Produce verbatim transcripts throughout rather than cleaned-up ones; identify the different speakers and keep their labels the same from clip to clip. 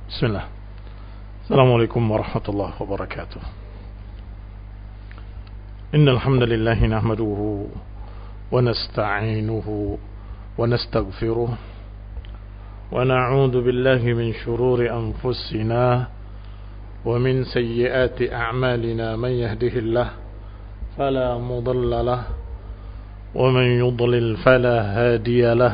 Speaker 1: بسم الله. السلام عليكم ورحمة الله وبركاته. إن الحمد لله نحمده ونستعينه ونستغفره ونعوذ بالله من شرور أنفسنا ومن سيئات أعمالنا. من يهده الله فلا مضل له ومن يضلل فلا هادي له.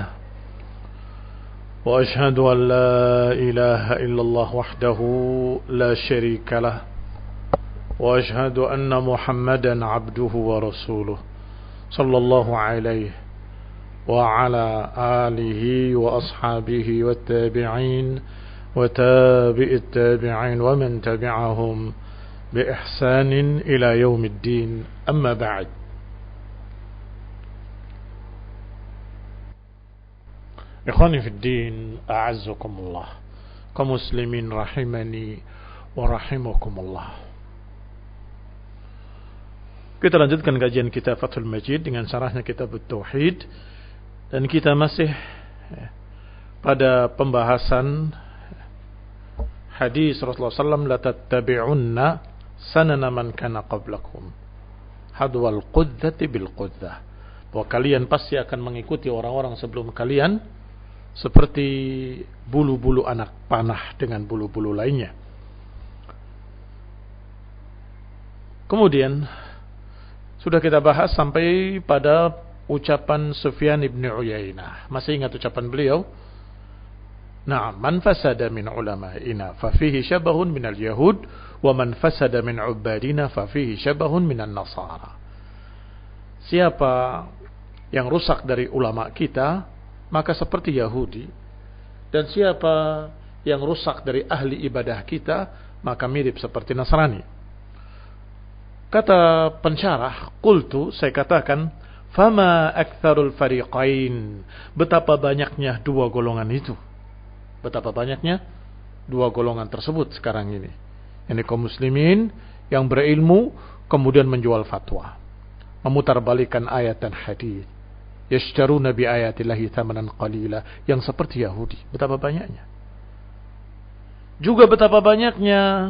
Speaker 1: وأشهد أن لا إله إلا الله وحده لا شريك له وأشهد أن محمدا عبده ورسوله صلى الله عليه وعلى آله وأصحابه والتابعين وتابع التابعين ومن تبعهم بإحسان إلى يوم الدين. أما بعد. Ikhwani fi din, a'azzakumullah, kaum muslimin rahimani wa rahimakumullah. Kita lanjutkan kajian kita Fathul Majid dengan syarahnya kitab Tauhid, dan kita masih pada pembahasan hadis Rasulullah sallallahu alaihi wasallam, la tattabi'unna sanana man kana qablakum hadwal qudzati bil qudzah, bahwa kalian pasti akan mengikuti orang-orang sebelum kalian seperti bulu-bulu anak panah dengan bulu-bulu lainnya. Kemudian sudah kita bahas sampai pada ucapan Sufyan ibn Uyainah. Masih ingat ucapan beliau? Na'am, man fasada min ulama'ina fa fihi syabahun minal yahud wa man fasada min ubadina fa fihi syabahun minan nasara. Siapa yang rusak dari ulama kita, maka seperti Yahudi, dan siapa yang rusak dari ahli ibadah kita, maka mirip seperti Nasrani. Kata pensyarah, qultu, saya katakan, fama aktsarul fariqain, betapa banyaknya dua golongan itu, betapa banyaknya dua golongan tersebut sekarang ini. Ini kaum muslimin yang berilmu kemudian menjual fatwa, memutarbalikan ayat dan hadis, yashtaruna bi ayatillahi thamanan qalila, yang seperti Yahudi. Betapa banyaknya. Juga betapa banyaknya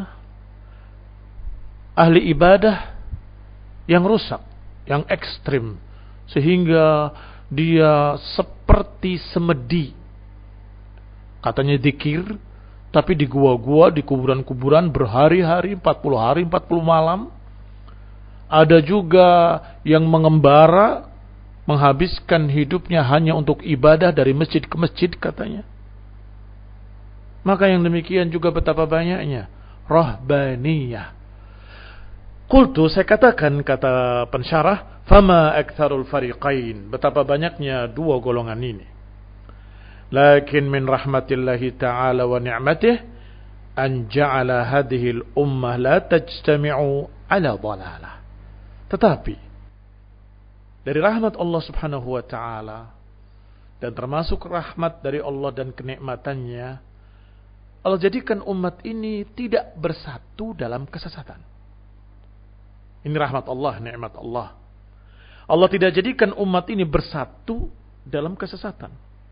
Speaker 1: ahli ibadah yang rusak, yang ekstrim, sehingga dia seperti semedi. Katanya zikir, tapi di gua-gua, di kuburan-kuburan berhari-hari, empat puluh hari, empat puluh malam. Ada juga yang mengembara, menghabiskan hidupnya hanya untuk ibadah dari masjid ke masjid katanya. Maka yang demikian juga betapa banyaknya rahbaniyah. Qultu, saya katakan, kata pensyarah, fama aktsarul fariqain, betapa banyaknya dua golongan ini. Lakin min rahmatillahi ta'ala wa ni'matih an ja'ala hadhihi al-ummah la tajtami'u ala dhalalah. Tetapi dari rahmat Allah subhanahu wa ta'ala, dan termasuk rahmat dari Allah dan kenikmatannya, Allah jadikan umat ini tidak bersatu dalam kesesatan. Ini rahmat Allah, nikmat Allah. Allah tidak jadikan umat ini bersatu dalam kesesatan.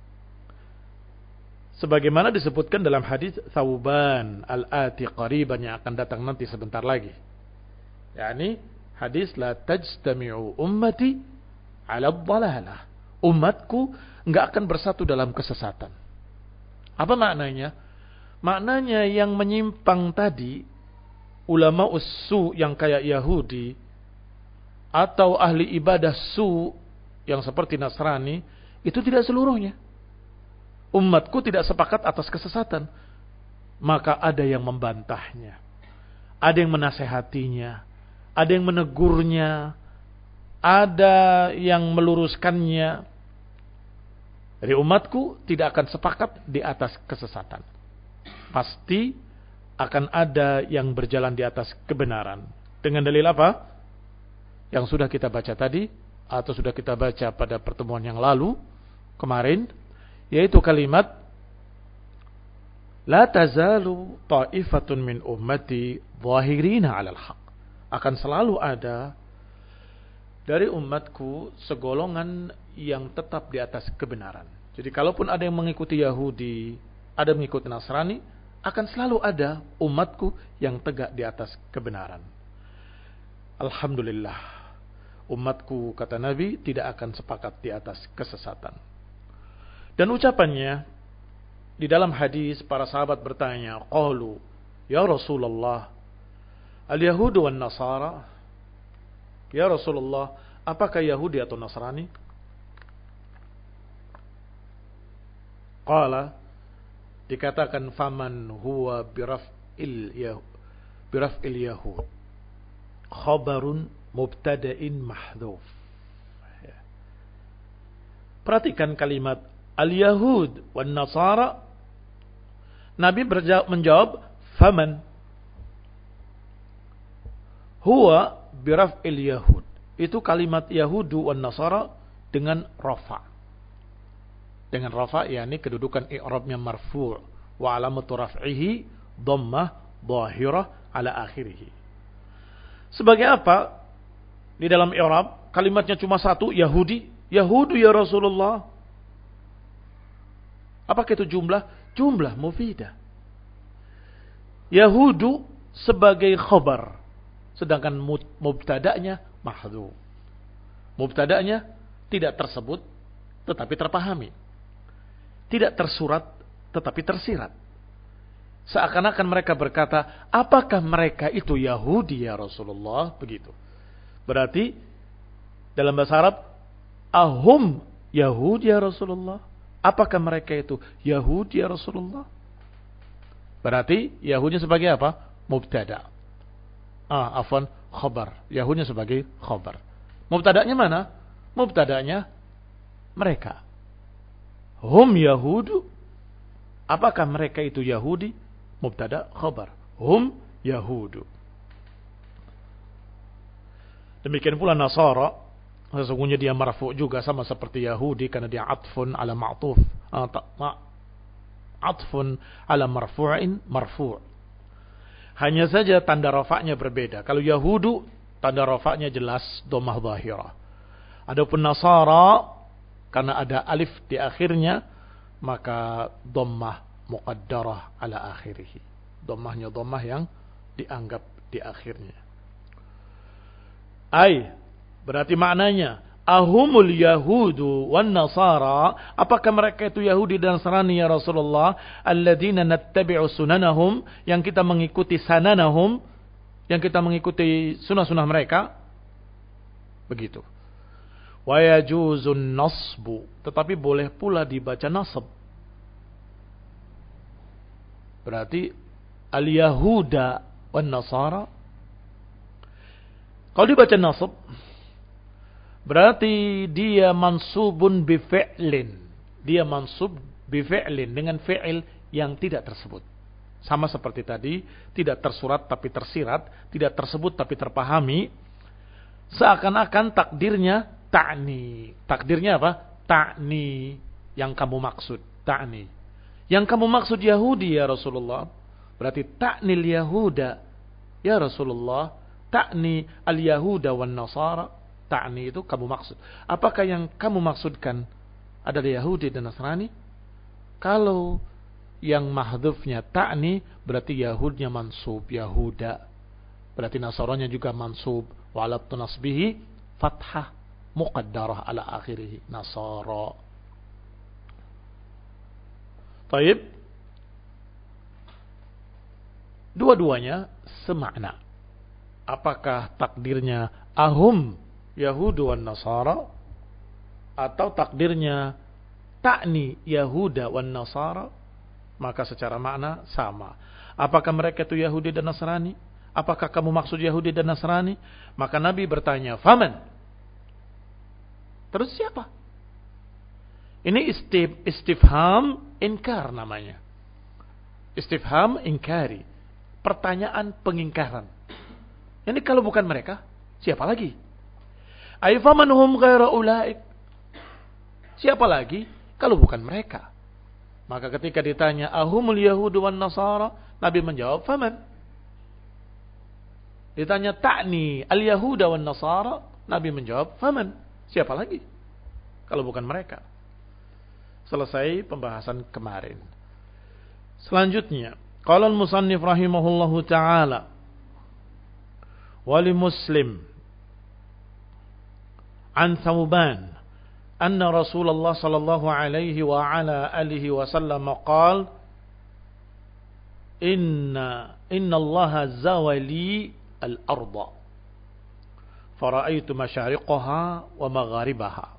Speaker 1: Sebagaimana disebutkan dalam hadis Thauban al-ati qariban, yang akan datang nanti sebentar lagi. Yani hadis la tajtami'u ummati ala dhalalah, umatku enggak akan bersatu dalam kesesatan. Apa maknanya? Maknanya yang menyimpang tadi, ulama ussu yang kayak Yahudi, atau ahli ibadah su yang seperti Nasrani, itu tidak seluruhnya. Umatku tidak sepakat atas kesesatan. Maka ada yang membantahnya, ada yang menasehatinya, ada yang menegurnya, ada yang meluruskannya. Dari umatku tidak akan sepakat di atas kesesatan. Pasti akan ada yang berjalan di atas kebenaran. Dengan dalil apa? Yang sudah kita baca tadi, atau sudah kita baca pada pertemuan yang lalu kemarin, yaitu kalimat la tazalu ta'ifatun min ummati zahirina 'alal haq. Akan selalu ada dari umatku segolongan yang tetap di atas kebenaran. Jadi kalaupun ada yang mengikuti Yahudi, ada yang mengikuti Nasrani, akan selalu ada umatku yang tegak di atas kebenaran. Alhamdulillah, umatku, kata Nabi, tidak akan sepakat di atas kesesatan. Dan ucapannya, di dalam hadis para sahabat bertanya, qalu, ya Rasulullah, al-Yahudu wan Nasara, ya Rasulullah, apakah Yahudi atau Nasrani? Qala, dikatakan, faman huwa biraf'il yahud, biraf'il yahud, khabarun mubtada'in mahdhuf. Perhatikan kalimat al-Yahud wan Nasara. Nabi menjawab, faman huwa biraf'il yahud. Itu kalimat Yahudu wan Nasara dengan rafa. Dengan rafa, yakni kedudukan i'rabnya marfu', wa alamatu raf'ihi dhammah dhahirah ala akhirih. Sebagai apa? Di dalam i'rab kalimatnya cuma satu, Yahudi, Yahudu ya Rasulullah. Apakah itu jumlah? Jumlah mufidah. Yahudu sebagai khabar, sedangkan mubtada'nya mahdhuf. Mubtada'nya tidak tersebut tetapi terpahami. Tidak tersurat tetapi tersirat. Seakan-akan mereka berkata, apakah mereka itu Yahudi ya Rasulullah? Begitu. Berarti dalam bahasa Arab, ahum Yahudi ya Rasulullah? Apakah mereka itu Yahudi ya Rasulullah? Berarti Yahudinya sebagai apa? Mubtada. Ah, afwan, khabar. Yahudinya sebagai khabar. Mubtadanya mana? Mubtadanya mereka. Hum Yahudu. Apakah mereka itu Yahudi? Mubtada khabar. Hum Yahudu. Demikian pula Nasara. Sesungguhnya dia marfu' juga sama seperti Yahudi karena dia atfun ala ma'tuf. Atfun ala marfu'in marfu'. Hanya saja tanda rafa'nya berbeda. Kalau Yahudu, tanda rafa'nya jelas dhammah dhahirah. Adapun Nasara, karena ada alif di akhirnya, maka dhammah muqaddarah ala akhirih. Dhammahnya dhammah yang dianggap di akhirnya. Ai, berarti maknanya, ahumul yahudu wan nasara, apakah mereka itu Yahudi dan Nasrani ya Rasulullah, alladzina nattabi'u sunanahum, yang kita mengikuti sananahum, yang kita mengikuti sunah-sunah mereka. Begitu. Wa yajuzun nasbu, tetapi boleh pula dibaca nasab. Berarti al-yahuda wan nasara, kalau dibaca nasab berarti dia mansubun bi fi'lin. Dia mansub bi fi'lin, dengan fi'il yang tidak tersebut. Sama seperti tadi, tidak tersurat tapi tersirat, tidak tersebut tapi terpahami. Seakan-akan takdirnya ta'ni. Takdirnya apa? Ta'ni, yang kamu maksud. Ta'ni. Yang kamu maksud Yahudi ya Rasulullah. Berarti ta'nil Yahuda ya Rasulullah. Ta'ni al-Yahuda wan Nasara. Ta'ni itu kamu maksud. Apakah yang kamu maksudkan adalah Yahudi dan Nasrani? Kalau yang mahdhufnya ta'ni, berarti Yahudnya mansub Yahuda. Berarti Nasaranya juga mansub. Wa alatu nasbihi fathah muqaddarah ala akhirih. Nasara. Taib. Dua-duanya semakna. Apakah takdirnya ahum Yahudu wan Nasara, atau takdirnya ta'ni Yahuda wan Nasara, maka secara makna sama. Apakah mereka itu Yahudi dan Nasrani? Apakah kamu maksud Yahudi dan Nasrani? Maka Nabi bertanya, faman? Terus siapa? Ini istif, istifham inkar namanya. Istifham inkari. Pertanyaan pengingkaran. Ini kalau bukan mereka, siapa lagi? Ay faman hum ghairu ulaik. Siapa lagi kalau bukan mereka? Maka ketika ditanya ahumul yahudu wan nasara, Nabi menjawab faman. Ditanya ta'ni al yahuda wan nasara, Nabi menjawab faman. Siapa lagi kalau bukan mereka? Selesai pembahasan kemarin. Selanjutnya, Qala al-musannif rahimahullahu ta'ala wa li Muslim an Thawban anna Rasulullah sallallahu alaihi wa ala alihi wa sallam qala inna inna Allah zawali al-arda fara'aitu masyariqaha wa magharibaha.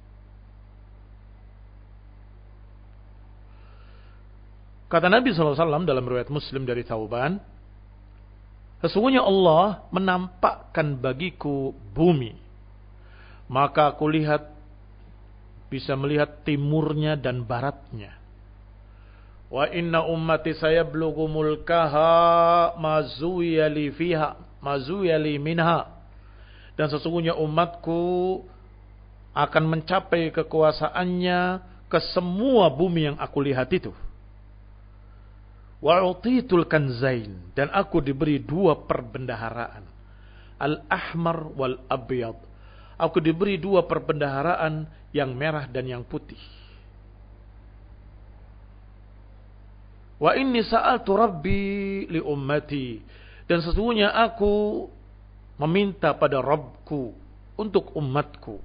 Speaker 1: Kata Nabi shallallahu alaihi wasallam dalam riwayat Muslim dari Thawban, sesungguhnya Allah menampakkan bagiku bumi, maka aku lihat, bisa melihat timurnya dan baratnya. Wa inna ummati sayablughu mulkaha mazuyali fiha mazuyali minha, dan sesungguhnya umatku akan mencapai kekuasaannya ke semua bumi yang aku lihat itu. Wa utitul kanzain, dan aku diberi dua perbendaharaan, al-ahmar wal abyad. Aku diberi dua perbendaharaan, yang merah dan yang putih. Wa inni sa'altu rabbi li ummati, dan sesungguhnya aku meminta pada Rabbku untuk umatku,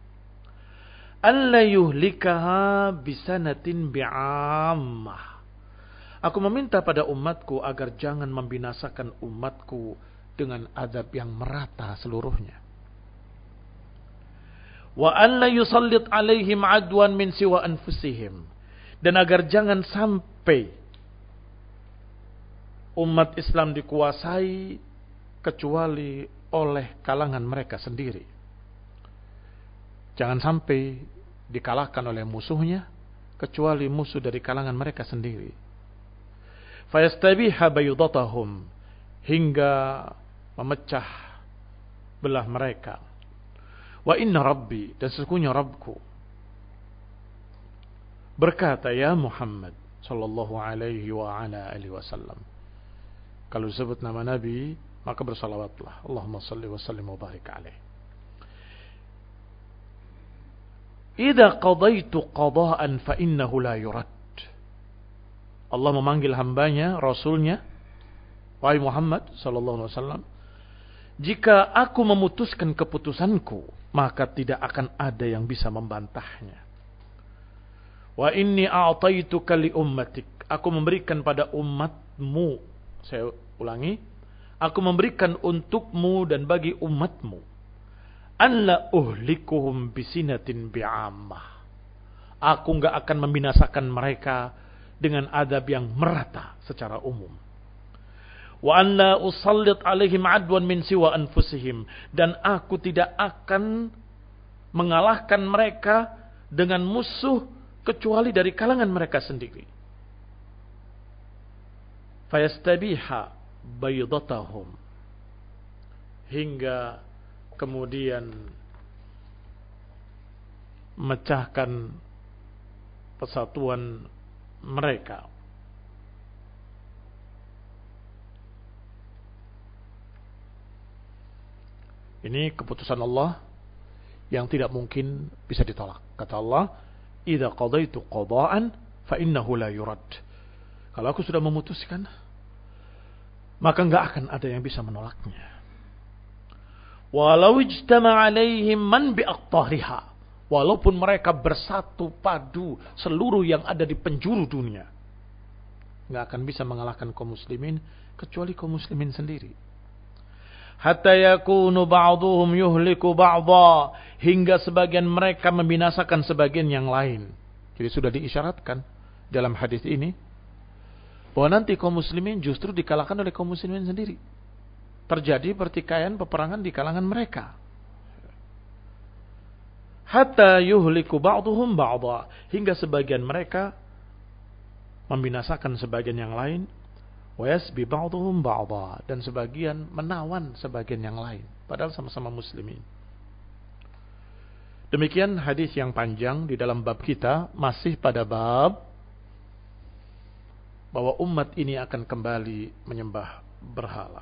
Speaker 1: alla yuhlikaha bisanatin bi'ammah. Aku meminta pada umatku agar jangan membinasakan umatku dengan azab yang merata seluruhnya. Wa an la yusallit alaihim adwan min siwa anfusihim, dan agar jangan sampai umat Islam dikuasai kecuali oleh kalangan mereka sendiri. Jangan sampai dikalahkan oleh musuhnya kecuali musuh dari kalangan mereka sendiri. Fayastabiha bayudatahum, hingga memecah belah mereka. Wa inna rabbi, dan sesungguhnya Rabbku berkata, ya Muhammad sallallahu alaihi wa ala alihi wasallam. Kalau disebut nama Nabi, maka bersalawatlah. Allahumma salli wa sallim wa barik alaih. Idza qadaitu qada'an fa innahu la yurad. Allah memanggil hambanya, Rasulnya, wahai Muhammad sallallahu alaihi wasallam, jika aku memutuskan keputusanku, maka tidak akan ada yang bisa membantahnya. Wa inni a'taituka li ummatik, aku memberikan pada umatmu, saya ulangi, aku memberikan untukmu dan bagi umatmu, an la uhlikuhum bisinatin bi'ammah, aku enggak akan membinasakan mereka dengan adab yang merata secara umum. Wa an la usallit alaihim adwan min siwa anfusihim, dan aku tidak akan mengalahkan mereka dengan musuh kecuali dari kalangan mereka sendiri. Fayastabiha baydatahum, hingga kemudian memecahkan persatuan mereka. Ini keputusan Allah yang tidak mungkin bisa ditolak. Kata Allah, idza qadaitu qada'an fa innahu la yurad. Kalau aku sudah memutuskan, maka enggak akan ada yang bisa menolaknya. Walau ijtama alaihim man bi'aqtariha, walaupun mereka bersatu padu seluruh yang ada di penjuru dunia, nggak akan bisa mengalahkan kaum muslimin kecuali kaum muslimin sendiri. Hatta yakunu ba'duhum yuhliku ba'dha, hingga sebagian mereka membinasakan sebagian yang lain. Jadi sudah diisyaratkan dalam hadis ini bahwa nanti kaum muslimin justru dikalahkan oleh kaum muslimin sendiri. Terjadi pertikaian, peperangan di kalangan mereka. Hatta yuhliku ba'duhum ba'dha, hingga sebagian mereka membinasakan sebagian yang lain, wa yasbi ba'duhum ba'dha, dan sebagian menawan sebagian yang lain, padahal sama-sama muslimin. Demikian hadis yang panjang di dalam bab kita, masih pada bab bahwa umat ini akan kembali menyembah berhala.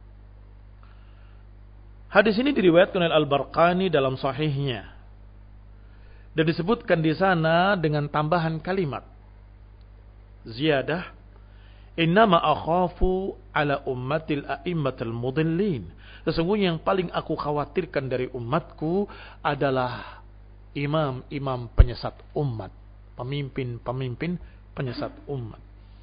Speaker 1: Hadis ini diriwayatkan oleh Al-Barqani dalam sahihnya. Dan disebutkan di sana dengan tambahan kalimat ziyadah, Innama akhafu ala ummatil a'immatil mudillin. Sesungguhnya yang paling aku khawatirkan dari umatku adalah imam-imam penyesat umat, pemimpin-pemimpin penyesat umat.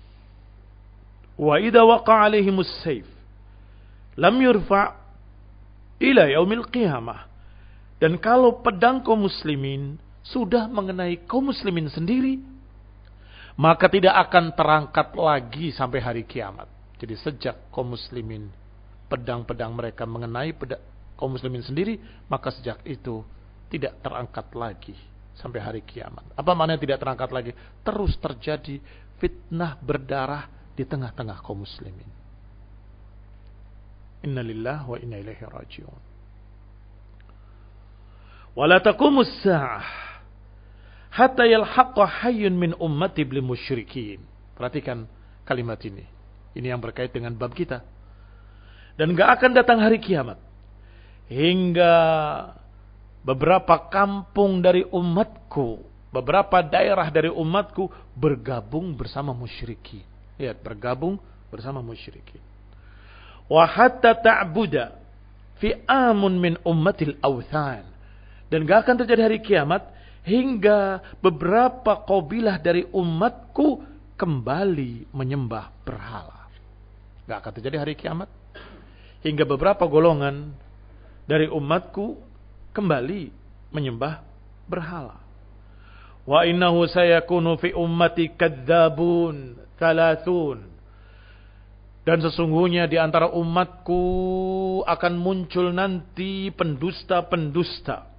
Speaker 1: Wa idza waqa'a 'alaihimus sayf lam yurfa' ila yaumil qiyamah. Dan kalau pedang kaum muslimin sudah mengenai kaum muslimin sendiri, maka tidak akan terangkat lagi sampai hari kiamat. Jadi sejak kaum muslimin, pedang-pedang mereka mengenai pedang, kaum muslimin sendiri, maka sejak itu tidak terangkat lagi sampai hari kiamat. Apa maknanya tidak terangkat lagi? Terus terjadi fitnah berdarah di tengah-tengah kaum muslimin. Inna lillahi wa inna ilaihi raji'un. Wala taqumus sa'ah hatta yalhaqqa hayyun min ummati bil musyrikin. Perhatikan kalimat ini. Ini yang berkait dengan bab kita. Dan enggak akan datang hari kiamat hingga beberapa kampung dari umatku, beberapa daerah dari umatku bergabung bersama musyrikin. Lihat, bergabung bersama musyrikin. Wa hatta ta'buda fi amun min ummatil awthan. Dan enggak akan terjadi hari kiamat hingga beberapa kabilah dari umatku kembali menyembah berhala. Gak akan terjadi hari kiamat hingga beberapa golongan dari umatku kembali menyembah berhala. Wa innahu sayakunu fi ummati kadzabun thalathun. Dan sesungguhnya di antara umatku akan muncul nanti pendusta-pendusta.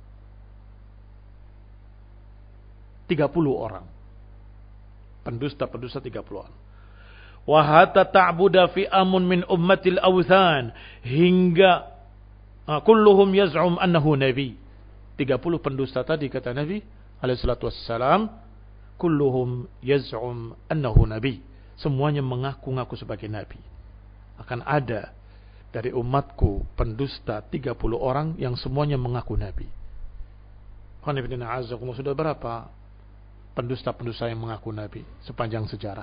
Speaker 1: tiga puluh orang. Pendusta-pendusta tiga puluh orang. Wa hatta ta'buda fi amun min ummatil awthan. Hingga uh, kulluhum yaz'um annahu nabi. tiga puluh pendusta tadi kata Nabi alaihi salatu wassalam. Kulluhum yaz'um annahu nabi. Semuanya mengaku-ngaku sebagai nabi. Akan ada dari umatku pendusta tiga puluh orang yang semuanya mengaku nabi. Qanifidina azakumullah, sudah berapa pendusta-pendusta yang mengaku nabi sepanjang sejarah?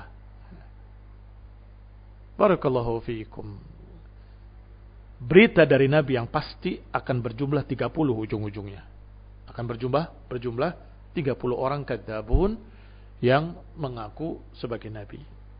Speaker 1: Barakallahu fiikum. Berita dari nabi yang pasti akan berjumlah tiga puluh ujung-ujungnya. Akan berjumlah berjumlah tiga puluh orang kadzabun yang mengaku sebagai nabi.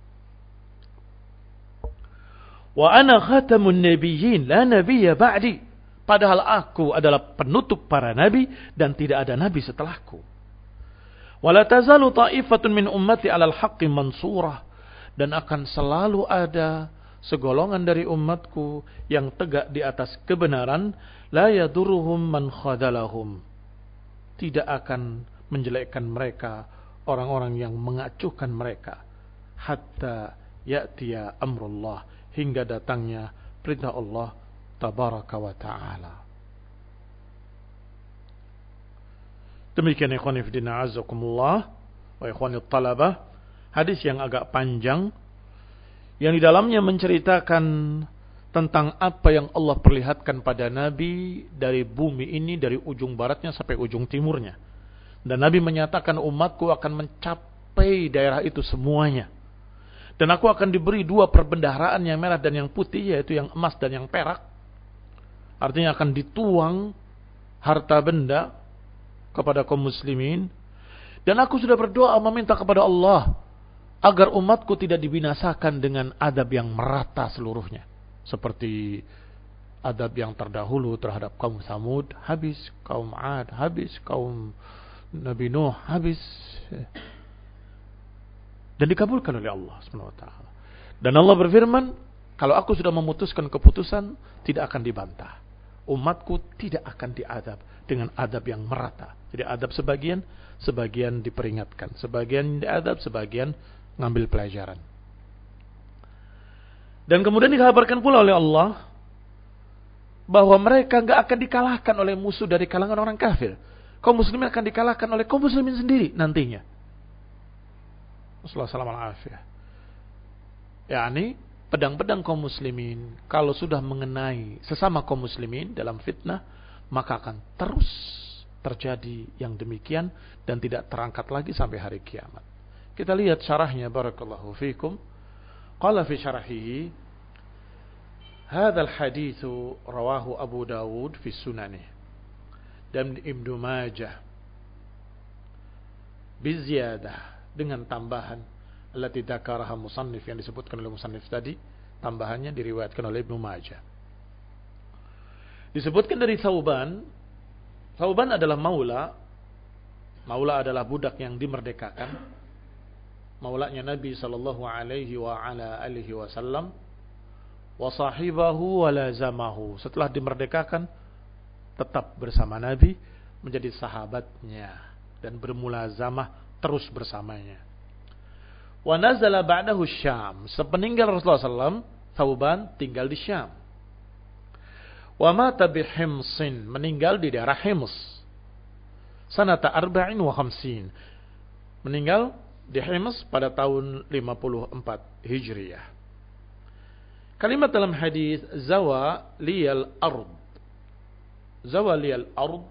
Speaker 1: Wa ana khatamun nabiyyin la nabiyya ba'di. Padahal aku adalah penutup para nabi dan tidak ada nabi setelahku. Wala tazalu ta'ifatun min ummati 'alal haqqi mansurah. Dan akan selalu ada segolongan dari umatku yang tegak di atas kebenaran, la yaduruhum man khadalahum. Tidak akan menjelekkan mereka orang-orang yang mengacuhkan mereka, hatta ya'tiya amrullah, hingga datangnya perintah Allah tabaraka wa ta'ala. Demikian ikhwan fillah azakumullah wa ikhwanit talabah, hadis yang agak panjang yang di dalamnya menceritakan tentang apa yang Allah perlihatkan pada Nabi dari bumi ini, dari ujung baratnya sampai ujung timurnya. Dan Nabi menyatakan umatku akan mencapai daerah itu semuanya. Dan aku akan diberi dua perbendaharaan, yang merah dan yang putih, yaitu yang emas dan yang perak. Artinya akan dituang harta benda kepada kaum muslimin. Dan aku sudah berdoa meminta kepada Allah agar umatku tidak dibinasakan dengan adab yang merata seluruhnya. Seperti adab yang terdahulu terhadap kaum Samud, habis. Kaum Ad, habis. Kaum Nabi Nuh, habis. Dan dikabulkan oleh Allah subhanahu wa taala. Dan Allah berfirman, kalau aku sudah memutuskan keputusan, tidak akan dibantah. Umatku tidak akan diadab dengan adab yang merata. Jadi adab sebagian, sebagian diperingatkan. Sebagian diadab, sebagian ngambil pelajaran. Dan kemudian dikabarkan pula oleh Allah bahwa mereka enggak akan dikalahkan oleh musuh dari kalangan orang kafir. Kaum muslimin akan dikalahkan oleh kaum muslimin sendiri nantinya. Assalamualaikum warahmatullahi wabarakatuh. yakni pedang-pedang kaum muslimin kalau sudah mengenai sesama kaum muslimin dalam fitnah, maka akan terus terjadi yang demikian dan tidak terangkat lagi sampai hari kiamat. Kita lihat syarahnya barakallahu fikum. Qala fi syarhihi, hadzal haditsu rawahu Abu Dawud fi sunanih dan Ibnu Majah biziyadah, dengan tambahan allati dzakaraha musannif, yang disebutkan oleh musannif tadi, tambahannya diriwayatkan oleh Ibnu Majah. Disebutkan dari Thauban. Thauban adalah maula. Maula adalah budak yang dimerdekakan. Maulanya Nabi sallallahu alaihi wa ala alihi wasallam. Wa sahibahu wa lazamahu. Setelah dimerdekakan, tetap bersama Nabi, menjadi sahabatnya dan bermulazamah terus bersamanya. Wa nazala ba'dahu Syam. Sepeninggal Rasulullah sallallahu alaihi wasallam, Thauban tinggal di Syam. Wa mata bi Himsin, meninggal di daerah Hims. Sanata arba'in wa khamsin, meninggal di Hims pada tahun lima puluh empat Hijriah. Kalimat dalam hadis zawa liyal ard. Zawa liyal ard.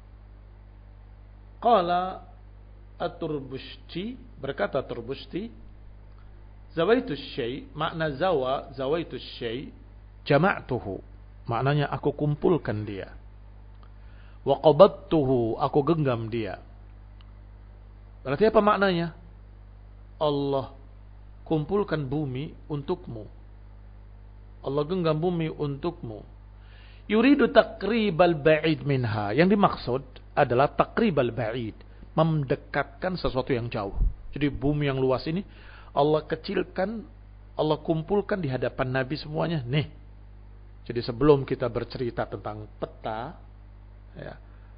Speaker 1: Qala At-Turbushti, berkata Turbushti, zawaitu syai', makna zawa, zawaitu syai', jama'tuhu, maknanya aku kumpulkan dia. Wa qabattuhu, aku genggam dia. Berarti apa maknanya? Allah kumpulkan bumi untukmu. Allah genggam bumi untukmu. Yuridu taqribal ba'id minha. Yang dimaksud adalah taqribal ba'id, mendekatkan sesuatu yang jauh. Jadi bumi yang luas ini Allah kecilkan, Allah kumpulkan di hadapan Nabi semuanya. Nih. Jadi sebelum kita bercerita tentang peta, ya,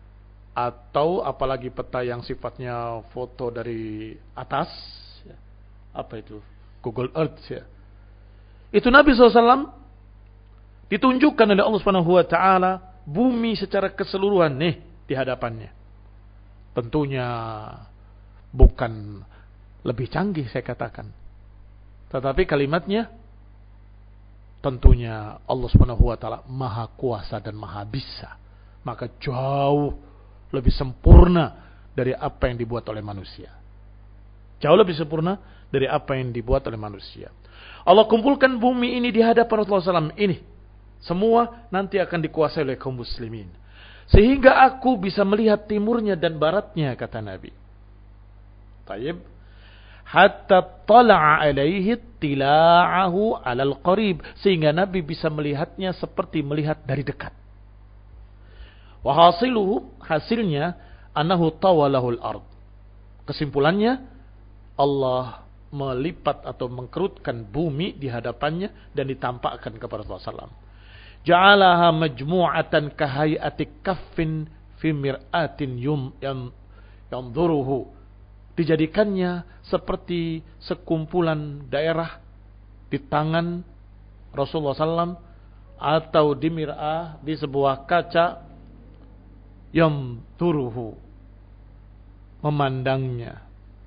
Speaker 1: atau apalagi peta yang sifatnya foto dari atas, ya, apa itu, Google Earth, ya, itu Nabi shallallahu alaihi wasallam ditunjukkan oleh Allah Subhanahu Wa Taala bumi secara keseluruhan nih di hadapannya. Tentunya bukan lebih canggih saya katakan, tetapi kalimatnya tentunya Allah Subhanahu Wa Taala maha kuasa dan maha bisa, maka jauh lebih sempurna dari apa yang dibuat oleh manusia. Jauh lebih sempurna dari apa yang dibuat oleh manusia. Allah kumpulkan bumi ini di hadapan Rasulullah shallallahu alaihi wasallam ini. Semua nanti akan dikuasai oleh kaum muslimin. Sehingga aku bisa melihat timurnya dan baratnya, kata Nabi. Taib. Hatta tala'a alaihi tila'ahu alal qarib. Sehingga Nabi bisa melihatnya seperti melihat dari dekat. Wahasiluhu, hasilnya, annahu tawalahul ard. Kesimpulannya, Allah melipat atau mengkerutkan bumi di hadapannya dan ditampakkan kepada Rasulullah shallallahu alaihi wasallam. Ja'alaha majmu'atan kahayati kaffin fi mir'atin yum yang yanzuruhu. Dijadikannya seperti sekumpulan daerah di tangan Rasulullah shallallahu alaihi wasallam atau di mir'ah, di sebuah kaca, yanzuruhu, memandangnya.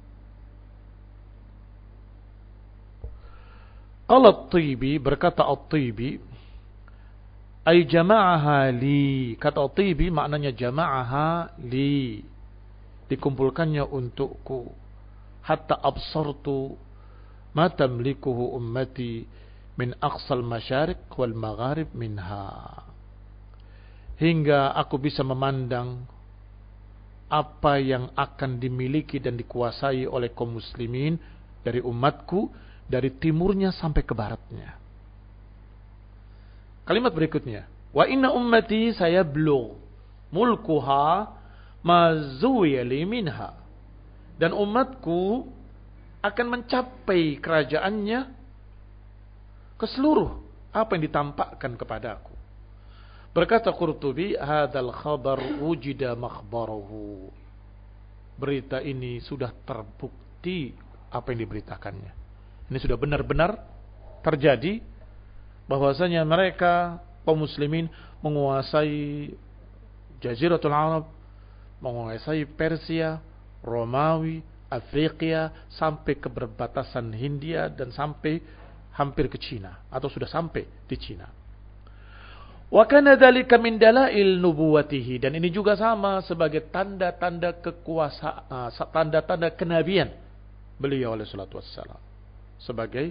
Speaker 1: Qala At-Tibi, berkata At-Tibi, ay jama'aha li. Kata At-Tibi maknanya jama'aha li, dikumpulkannya untukku. Hatta absartu ma tamlikuhu ummati min aqsal masyariq wal magharib minha. Hingga aku bisa memandang apa yang akan dimiliki dan dikuasai oleh kaum muslimin dari umatku, dari timurnya sampai ke baratnya. Kalimat berikutnya, wa inna ummati sayablugh mulkuha ma zuwiya li minha. Dan umatku akan mencapai kerajaannya ke seluruh apa yang ditampakkan kepadaku. Berkata Qurtubi, hadzal khabar wujida makhbarahu. Berita ini sudah terbukti apa yang diberitakannya. Ini sudah benar-benar terjadi, bahwasanya mereka kaum muslimin menguasai Jaziratul Arab, menguasai Persia, Romawi, Afrika, sampai ke perbatasan Hindia dan sampai hampir ke Cina atau sudah sampai di Cina. Wa kana dzalika min dalail nubuwatihi, dan ini juga sama sebagai tanda-tanda kekuasaan, tanda-tanda kenabian beliau alaihi salatu wassalam, sebagai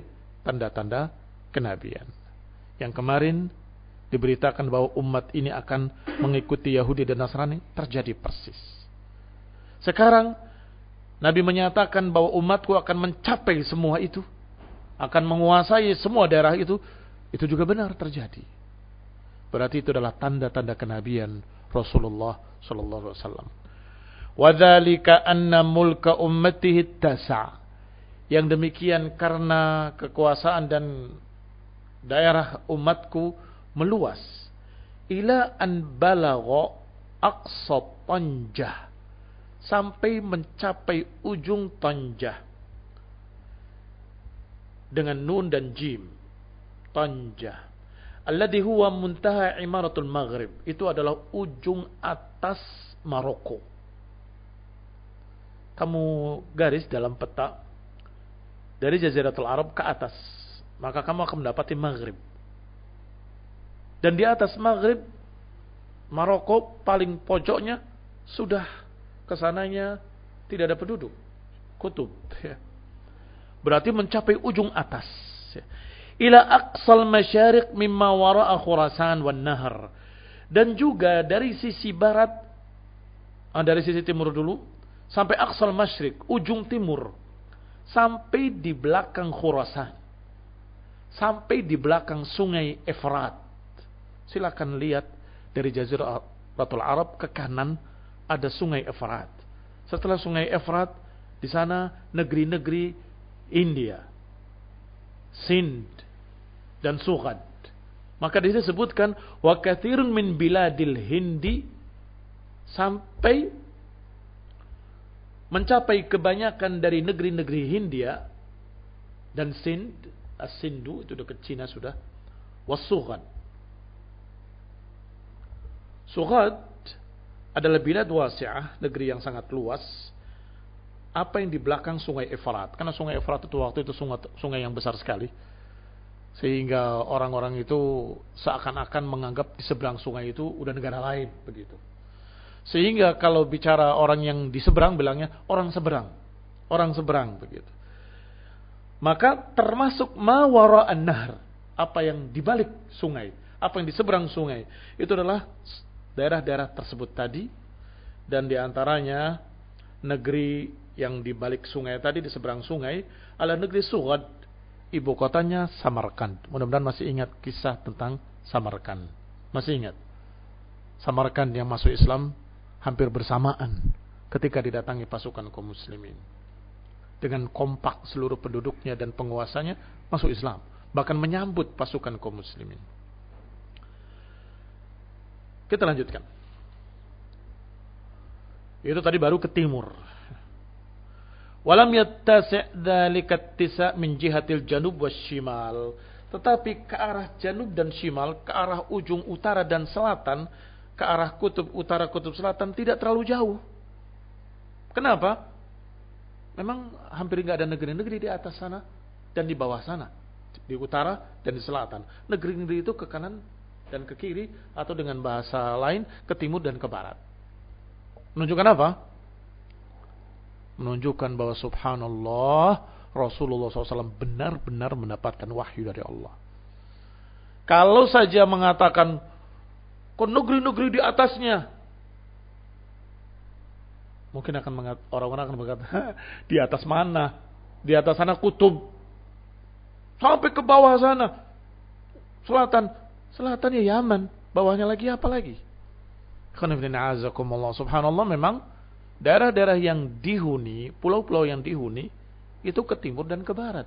Speaker 1: tanda-tanda kenabian. Yang kemarin diberitakan bahwa umat ini akan mengikuti Yahudi dan Nasrani, terjadi persis. Sekarang Nabi menyatakan bahwa umatku akan mencapai semua itu, akan menguasai semua daerah itu. Itu juga benar terjadi. Berarti itu adalah tanda-tanda kenabian Rasulullah sallallahu alaihi wasallam. Wa dzalika anna mulka ummatihi tasa'. Yang demikian karena kekuasaan dan daerah umatku meluas. Ila an balagha aqsa Tanjah. Sampai mencapai ujung Tanjah. Dengan nun dan jim. Tanjah. Alladhi huwa muntaha imaratul Maghrib. Itu adalah ujung atas Maroko. Kamu garis dalam peta dari Jaziratul Arab ke atas, maka kamu akan mendapati Maghrib. Dan di atas Maghrib, Maroko paling pojoknya sudah kesananya tidak ada penduduk, kutub. Berarti mencapai ujung atas. Ila aqsal masyariq mimma wara'a Khurasan wan Nahar. Dan juga dari sisi barat, dari sisi timur dulu, sampai aqsal masyriq, ujung timur. Sampai di belakang Khurasan. Sampai di belakang sungai Efrat. Silakan lihat dari Jaziratul Arab ke kanan ada sungai Efrat. Setelah sungai Efrat, di sana negeri-negeri India, Sind dan Sughad. Maka di sini disebutkan wa katsirun min biladil Hindi, sampai mencapai kebanyakan dari negeri-negeri Hindia dan Sind, As-Sindu itu dekat Cina sudah, was-Sughad. Sughad adalah bilad wasi'ah, negeri yang sangat luas. Apa yang di belakang sungai Efrat? Karena sungai Efrat itu waktu itu sungai, sungai yang besar sekali. Sehingga orang-orang itu seakan-akan menganggap di seberang sungai itu udah negara lain begitu. Sehingga kalau bicara orang yang di seberang bilangnya orang seberang. Orang seberang begitu. Maka termasuk ma wara'an nahr, apa yang di balik sungai, apa yang di seberang sungai, itu adalah daerah-daerah tersebut tadi. Dan diantaranya negeri yang di balik sungai tadi, di seberang sungai, adalah negeri Sughad. Ibu kotanya Samarkand. Mudah-mudahan masih ingat kisah tentang Samarkand. Masih ingat? Samarkand yang masuk Islam hampir bersamaan ketika didatangi pasukan kaum muslimin. Dengan kompak seluruh penduduknya dan penguasanya masuk Islam. Bahkan menyambut pasukan kaum muslimin. Kita lanjutkan. Itu tadi baru ke timur. Walam yattasi' dzalika ittisa' min jihatil janub wasyimal. Tetapi ke arah janub dan shimal, ke arah ujung utara dan selatan, ke arah kutub utara, kutub selatan tidak terlalu jauh. Kenapa? Memang hampir nggak ada negeri-negeri di atas sana dan di bawah sana, di utara dan di selatan. Negeri-negeri itu ke kanan dan ke kiri, atau dengan bahasa lain ke timur dan ke barat. Menunjukkan apa? Menunjukkan bahwa subhanallah Rasulullah shallallahu alaihi wasallam benar-benar mendapatkan wahyu dari Allah. Kalau saja mengatakan ke negeri-negeri di atasnya, mungkin akan mengat, orang-orang akan berkata, di atas mana? Di atas sana kutub. Sampai ke bawah sana. Selatan. Selatan ya Yaman. Bawahnya lagi apa lagi? Subhanallah, memang daerah-daerah yang dihuni, pulau-pulau yang dihuni, itu ke timur dan ke barat.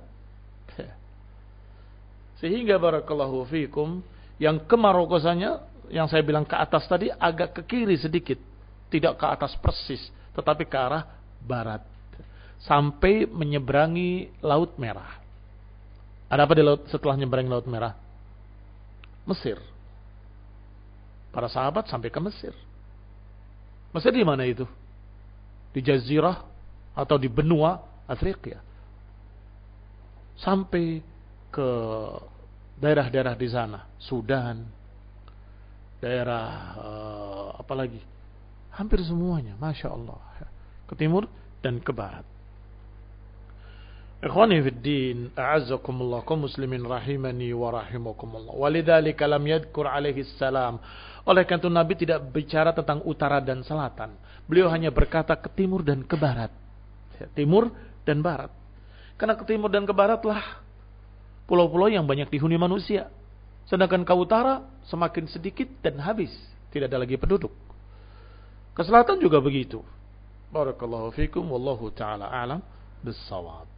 Speaker 1: Sehingga barakallahu fikum, yang ke Maroko sana, yang saya bilang ke atas tadi, agak ke kiri sedikit. Tidak ke atas persis, tetapi ke arah barat. Sampai menyeberangi Laut Merah. Ada apa di laut setelah menyeberangi Laut Merah? Mesir. Para sahabat sampai ke Mesir. Mesir di mana itu? Di Jazirah atau di benua Afrika. Sampai ke daerah-daerah di sana, Sudan, daerah uh, apa lagi? Hampir semuanya, masya Allah, ke timur dan ke barat. Ikhwani fid din, a'azzakumullah, kaum muslimin rahimani wa rahimakumullah. Walidzalika lam yadhkur alaihi salam. Oleh karena itu Nabi tidak bicara tentang utara dan selatan. Beliau hanya berkata ke timur dan ke barat. Timur dan barat. Karena ke timur dan ke baratlah pulau-pulau yang banyak dihuni manusia. Sedangkan ke utara semakin sedikit dan habis. Tidak ada lagi penduduk. Ke selatan juga begitu. Barakallahu fikum wallahu ta'ala a'lam bis-shawab.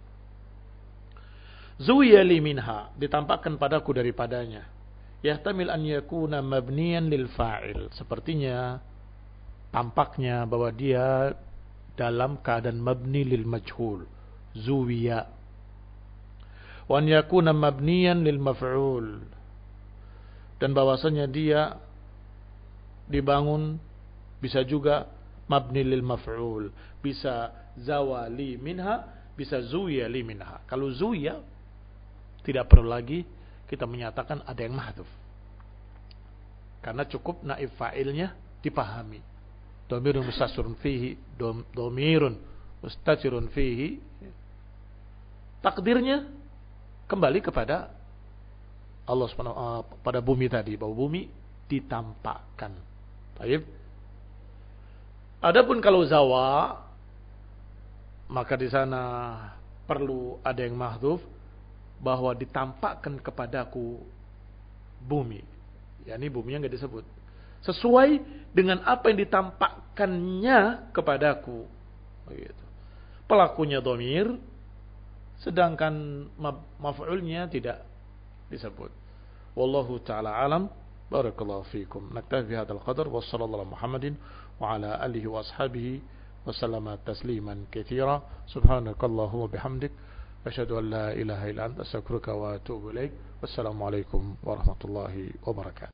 Speaker 1: Zuwiya li minha, ditampakkan padaku daripadanya. Yahtamil an yakuna mabniyan lil fa'il. Sepertinya tampaknya bahwa dia dalam keadaan mabni lil majhul. Zuwiya. Wa an yakuna mabniyan lil maf'ul. Dan bahwasanya dia dibangun bisa juga mabni lil maf'ul, bisa zawali minha, bisa zuwiya li minha. Kalau zuwiya tidak perlu lagi kita menyatakan ada yang mahdhuf. Karena cukup naib fa'ilnya dipahami. Dhamirun mustatirun fihi, dhamirun mustatirun fihi. Takdirnya kembali kepada Allah Subhanahu wa taala, pada bumi tadi, bahwa bumi ditampakkan. Baik. Adapun kalau zawa, maka di sana perlu ada yang mahdhuf, bahwa ditampakkan kepadaku bumi. Ya, ini buminya enggak disebut. Sesuai dengan apa yang ditampakkannya kepadaku. Begitu. Pelakunya dhamir, sedangkan maf'ulnya tidak disebut. Wallahu ta'ala alam. Barakallahu fikum. Naktafi bihadzal qadar wa sallallahu ala Muhammadin wa ala alihi wa ashabihi wa sallama tasliman katsira. Subhanakallahumma bihamdik asyhadu an la ilaha illa anta astaghfiruka wa atubu ilaik. Wassalamu alaikum warahmatullahi wabarakatuh.